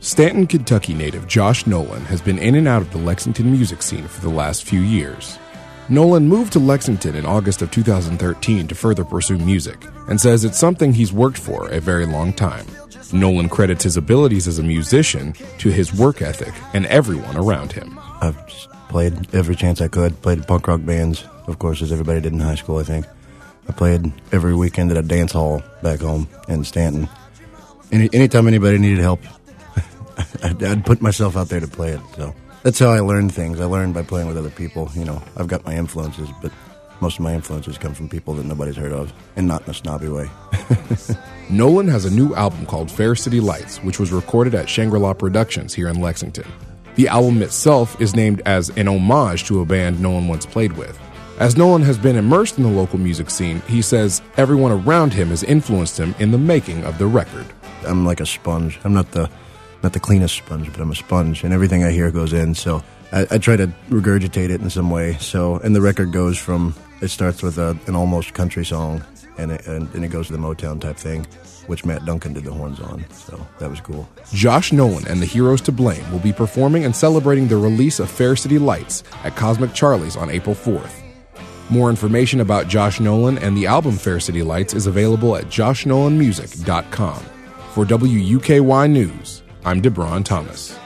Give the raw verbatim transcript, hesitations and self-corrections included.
Stanton, Kentucky native Josh Nolan has been in and out of the Lexington music scene for the last few years. Nolan moved to Lexington in August of two thousand thirteen to further pursue music, and says it's something he's worked for a very long time. Nolan credits his abilities as a musician to his work ethic and everyone around him. I've just played every chance I could, played in punk rock bands, of course, as everybody did in high school, I think. I played every weekend at a dance hall back home in Stanton. Any anytime anybody needed help, I'd, I'd put myself out there to play it. So that's how I learned things. I learned by playing with other people. You know, I've got my influences, but most of my influences come from people that nobody's heard of, and not in a snobby way. Nolan has a new album called Fair City Lights, which was recorded at Shangri-La Productions here in Lexington. The album itself is named as an homage to a band Nolan once played with. As Nolan has been immersed in the local music scene, he says everyone around him has influenced him in the making of the record. I'm like a sponge. I'm not the not the cleanest sponge, but I'm a sponge, and everything I hear goes in, so I, I try to regurgitate it in some way. So, and the record goes from, it starts with a, an almost country song, and it, and, and it goes to the Motown type thing, which Matt Duncan did the horns on, so that was cool. Josh Nolan and the Heroes to Blame will be performing and celebrating the release of Fair City Lights at Cosmic Charlie's on April fourth. More information about Josh Nolan and the album Fair City Lights is available at josh nolan music dot com. For W U K Y News, I'm DeBron Thomas.